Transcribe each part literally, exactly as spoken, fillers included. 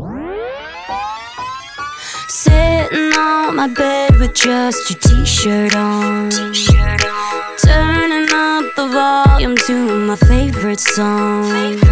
Sitting on my bed with just your t-shirt on, turning up the volume to my favorite song.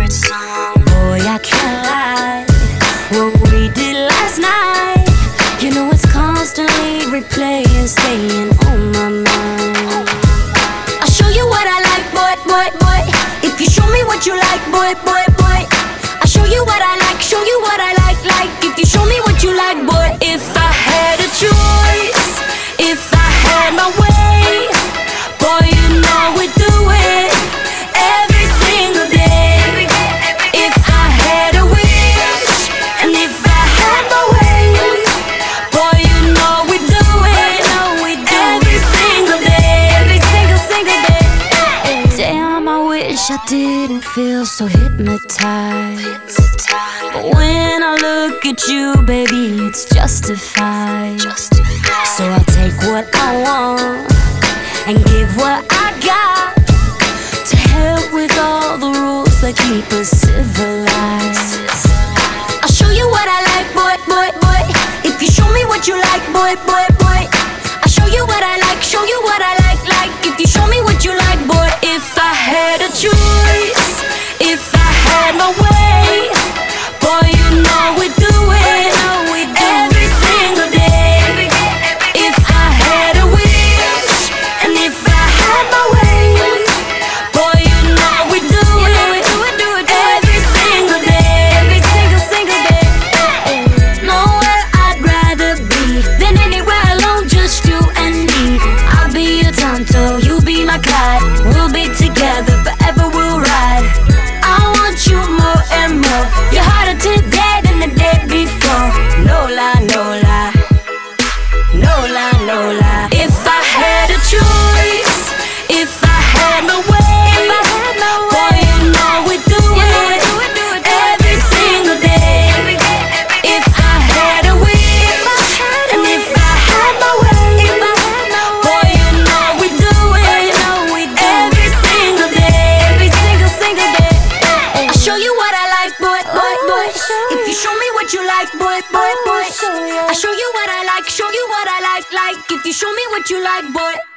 Boy, I can't lie, what we did last night, you know it's constantly replaying, staying on my mind. I'll show you what I like, boy, boy, boy. If you show me what you like, boy, boy, boy. I'll show you what I like, show you what I like, like. If you show me what you like, boy. If I had a choice, if I had my way, boy, you know we'd do it every single day. If I had a wish, and if I had my way, boy, you know we'd do it every single day, every single, single day. Damn, I wish I didn't feel so hypnotized, but when I look at you, baby, it's justified. So I'll take what I want and give what I got, to help with all the rules that keep us civilized. I'll show you what I like, boy, boy, boy. If you show me what you like, boy, boy, boy. I'll show you what I like, show you what I like, like. If you show me what you like, boy. If I had a choice, if I had my way, boy, you know we'd do it every single day. If I had a wish, and if I had my way, boy, you know we'd do it every single day, every single, single day. Nowhere I'd rather be than anywhere alone, just you and me. I'll be your Tonto, you be my Clyde. We'll be together forever, we'll ride. I want you more and more. You're harder today than the day before. No lie, no lie, no lie, no lie. If I had a choice, if I had my way, boy, you know we'd do it every single day. If I had a wish, and if I had my way, boy, you know we'd do it every single day, every single, single day. I'll show you what I like, boy, boy, boy. If you show me what you like, boy, boy, boy. I'll show you what I like, show you what I like, like. If you show me what you like, boy.